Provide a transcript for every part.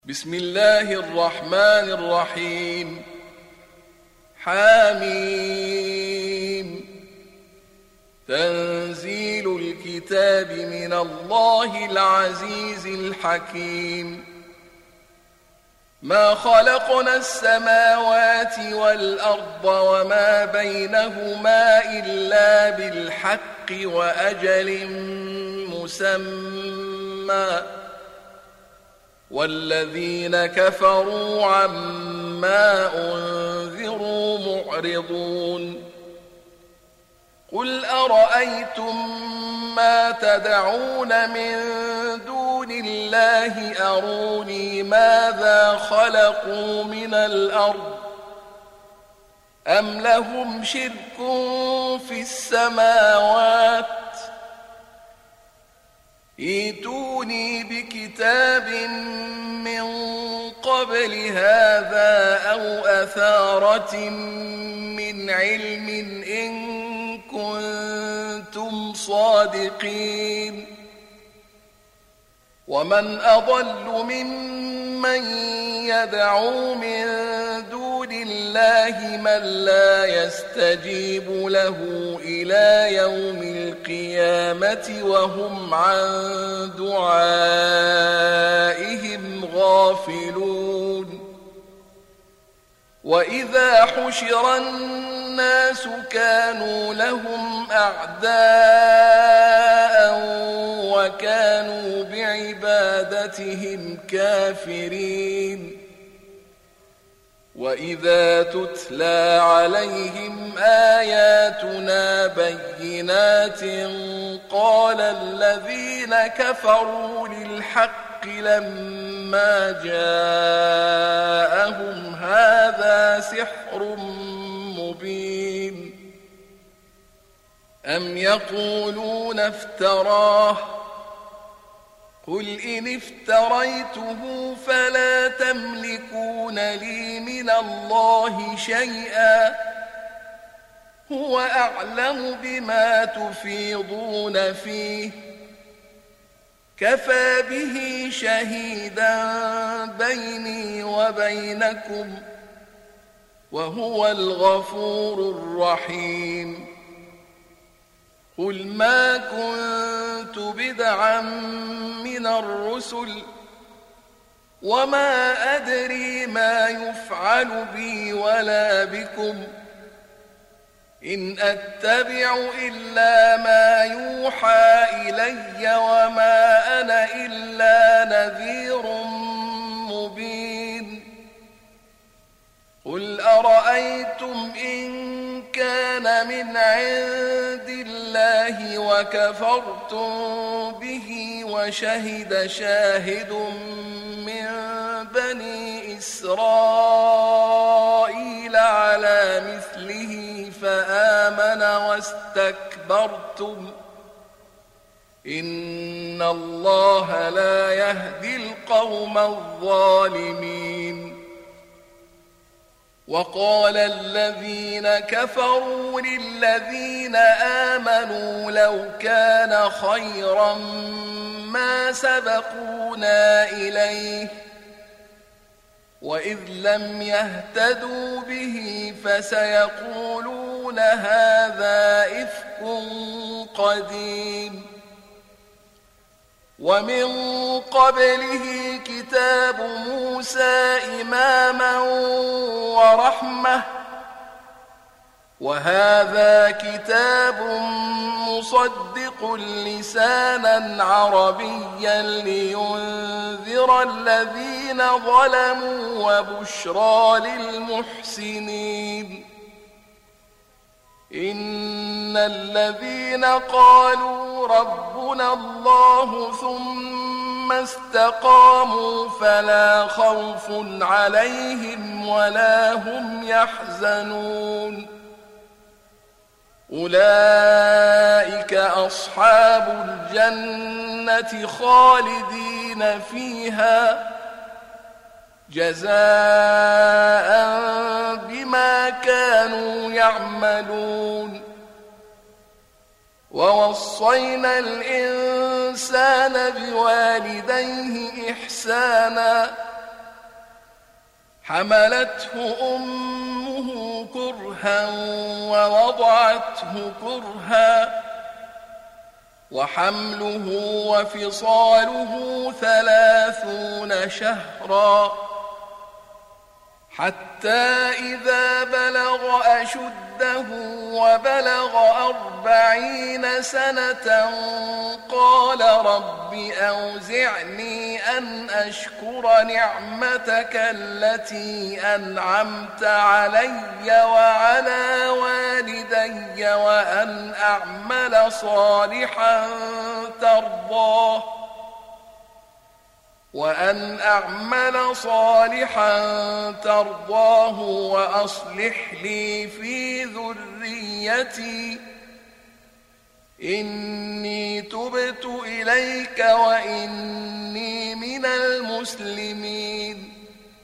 بسم الله الرحمن الرحيم. حميم. تنزيل الكتاب من الله العزيز الحكيم. ما خلقنا السماوات والأرض وما بينهما إلا بالحق وأجل مسمى، والذين كفروا عما أنذروا معرضون. قل أرأيتم ما تدعون من دون الله أروني ماذا خلقوا من الأرض أم لهم شرك في السماوات ائتوني بكتاب من قبل هذا أو أثارة من علم إن كنتم صادقين. ومن أضل ممن يدعو من دون الله من لا يستجيب له إلى يوم القيامة وهم عن دعائهم غافلون. وإذا حشر الناس كانوا لهم أعداء وكانوا بعبادتهم كافرين. وإذا تتلى عليهم آياتنا بينات قال الذين كفروا للحق لما جاءهم هذا سحر مبين. أم يقولون افتراه قل إن افتريته فلا تملكون لي من الله شيئا هو أعلم بما تفيضون فيه كفى به شهيدا بيني وبينكم وهو الغفور الرحيم. قل ما كنت بدعا من الرسل وما أدري ما يفعل بي ولا بكم إن أتبع إلا ما يوحى إلي وما أنا إلا نذير مبين. قل أرأيتم إن كان من عند الله وكفرتم به وشهد شاهد من بني إسرائيل على مثله فآمن واستكبرتم إن الله لا يهدي القوم الظالمين. وقال الذين كفروا للذين آمنوا لو كان خيرا ما سبقونا إليه وإذ لم يهتدوا به فسيقولون هذا إفك قديم. ومن قبله كتاب موسى إماما ورحمة وهذا كتاب مصدق لسانا عربيا لينذر الذين ظلموا وبشرى للمحسنين. إن الذين قالوا ربنا الله ثم استقاموا فلا خوف عليهم ولا هم يحزنون أولئك أصحاب الجنة خالدين فيها جزاء بما كانوا يعملون. ووصينا الإنسان بوالديه إحسانا حملته أمه كرها ووضعته كرها وحمله وفصاله 30 شهرا حتى إذا بلغ أشده وبلغ 40 سنة قال رب أوزعني أن أشكر نعمتك التي أنعمت علي وعلى والدي وأن أعمل صالحا ترضاه وأصلح لي في ذريتي إني تبت إليك وإني من المسلمين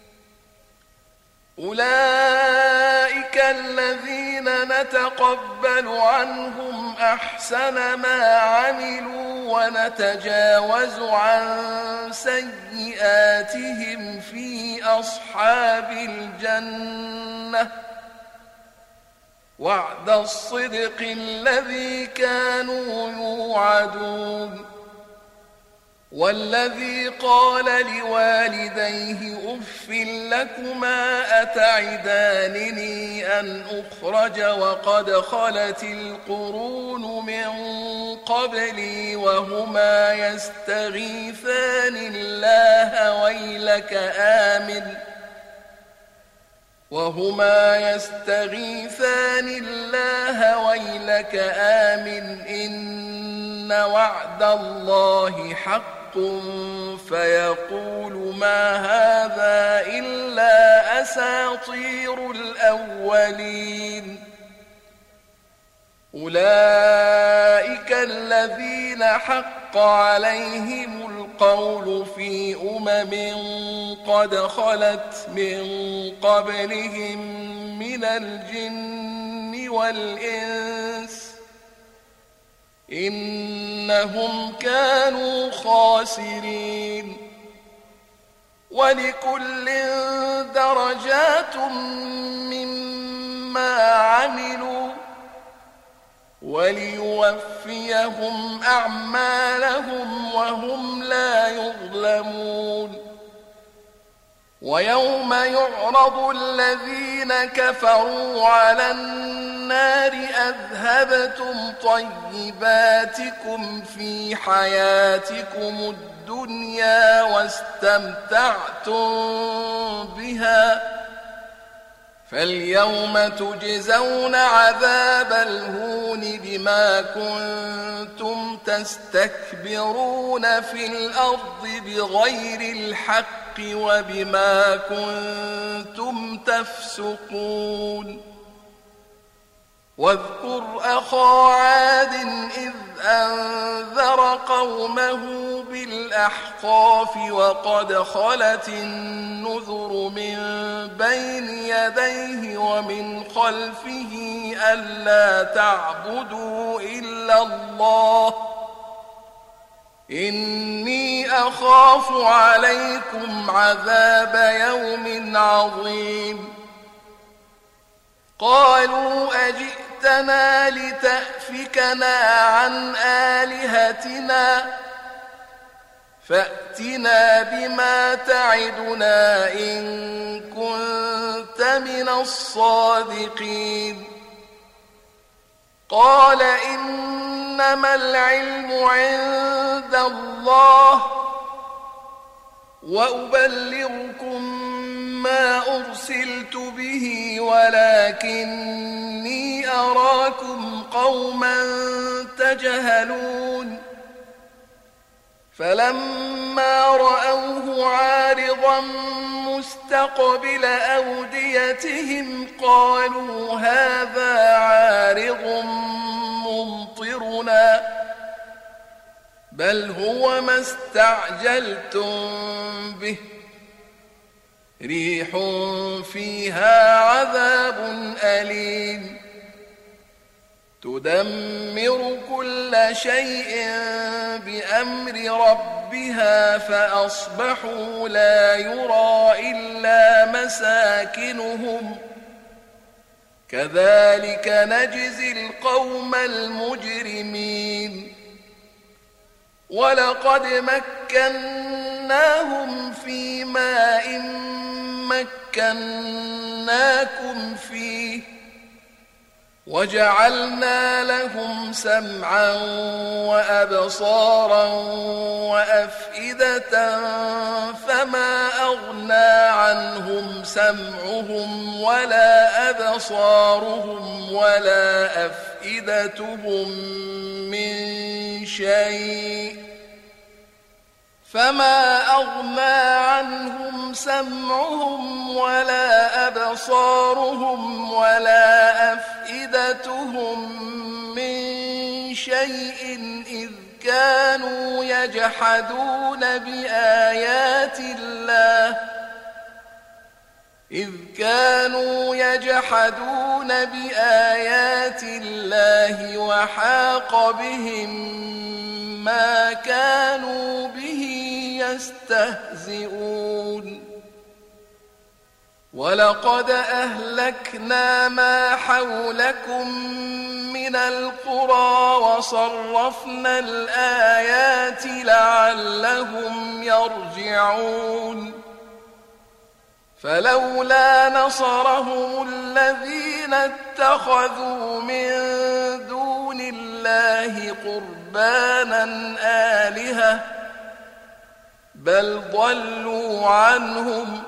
أولئك الذين نتقبل عنهم أحسن ما عملوا ونتجاوز عن سيئاتهم في أصحاب الجنة وعد الصدق الذي كانوا يوعدون والذي قال لوالديه أف لكما أتعدانني أن أخرج وقد خلت القرون من قبلي وهما يستغيثان الله ويلك آمن إن وعد الله حق فيقول ما هذا إلا أساطير الأولين أولئك الذين حق عليهم القول في قد خلت من قبلهم من الجن والإنس إنهم كانوا خاسرين ولكل درجات مما عملوا وليوفيهم أعمالهم وهم لا يظلمون ويوم يعرض الذين كفروا على النار أذهبتم طيباتكم في حياتكم الدنيا واستمتعتم بها فاليوم تجزون عذاب الهون بما كنتم تستكبرون في الأرض بغير الحق وبما كنتم تفسقون واذكر أخا عاد إذ أنذر قومه بالأحقاف وقد خلت النذر من بين يديه ومن خلفه ألا تعبدوا إلا الله إني أخاف عليكم عذاب يوم عظيم قالوا أجئتنا لتأفكنا عن آلهتنا فأتنا بما تعدنا إن كنت من الصادقين قال إنما العلم عند الله وأبلغكم ما أرسلت به ولكني أراكم قوما تجهلون فلما رأوه عارضا مستقبل أوديتهم قالوا هذا عارض ممطرنا بل هو ما استعجلتم به ريح فيها عذاب أليم تدمر كل شيء بأمر ربها فأصبحوا لا يرى إلا مساكنهم كذلك نجزي القوم المجرمين ولقد مكناهم في ماء مكناكم فيه وجعلنا لهم سمعا وأبصارا وأفئدة فما أغنى عنهم سمعهم ولا أبصارهم ولا أفئدتهم من شيء سمعهم ولا أبصارهم ولا أفئدتهم من شيء إذ كانوا يجحدون بآيات الله وحاق بهم ما كانوا به يستهزئون ولقد أهلكنا ما حولكم من القرى وصرفنا الآيات لعلهم يرجعون فلولا نصرهم الذين اتخذوا من دون الله قربانا آلهة بل ضلوا عنهم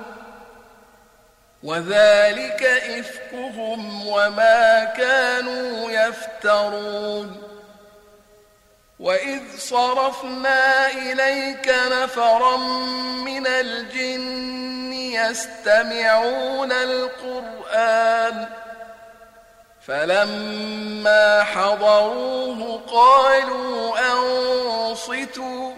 وذلك إفكهم وما كانوا يفترون وإذ صرفنا إليك نفرا من الجن يستمعون القرآن فلما حضروه قالوا أنصتوا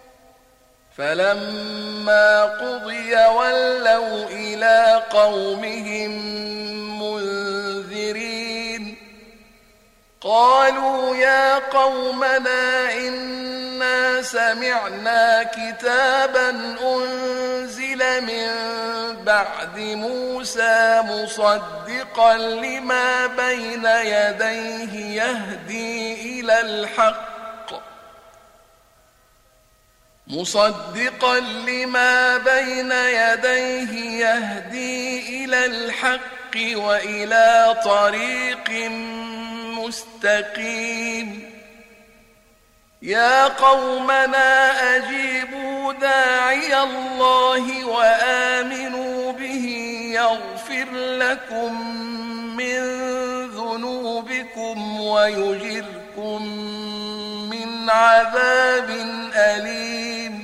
فلما قضي ولوا إلى قومهم منذرين قالوا يا قومنا إنا سمعنا كتابا أنزل من بعد موسى مصدقا لما بين يديه يهدي إلى الحق وإلى طريق مستقيم يا قومنا أجيبوا داعي الله وآمنوا به يغفر لكم من ذنوبكم ويجركم من عذاب أليم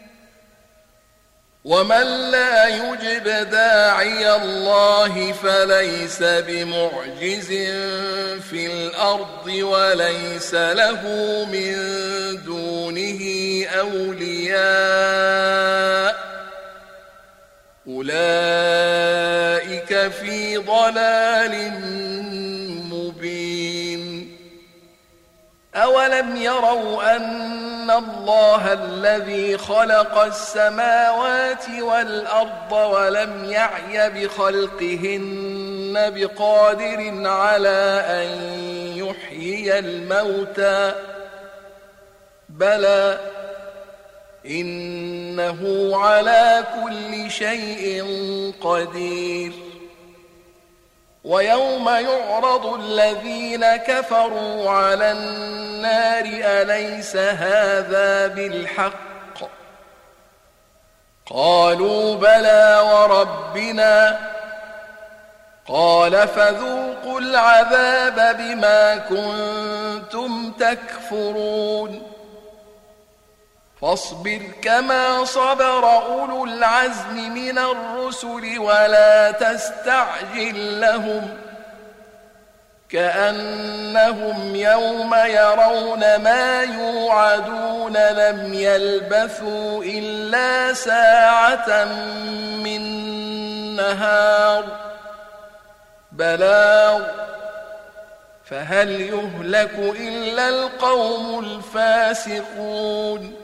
ومن لا يجب داعي الله فليس بمعجز في الأرض وليس له من دونه أولياء أولئك في ضلال مبين أولم يروا أن الله الذي خلق السماوات والأرض ولم يعي بخلقهن بقادر على أن يحيي الموتى بلى إنه على كل شيء قدير ويوم يعرض الذين كفروا على النار أليس هذا بالحق قالوا بلى وربنا قال فذوقوا العذاب بما كنتم تكفرون فاصبر كما صبر أولو العزم من الرسل ولا تستعجل لهم كأنهم يوم يرون ما يوعدون لم يلبثوا إلا ساعة من نهار بلاغ فهل يهلك إلا القوم الفاسقون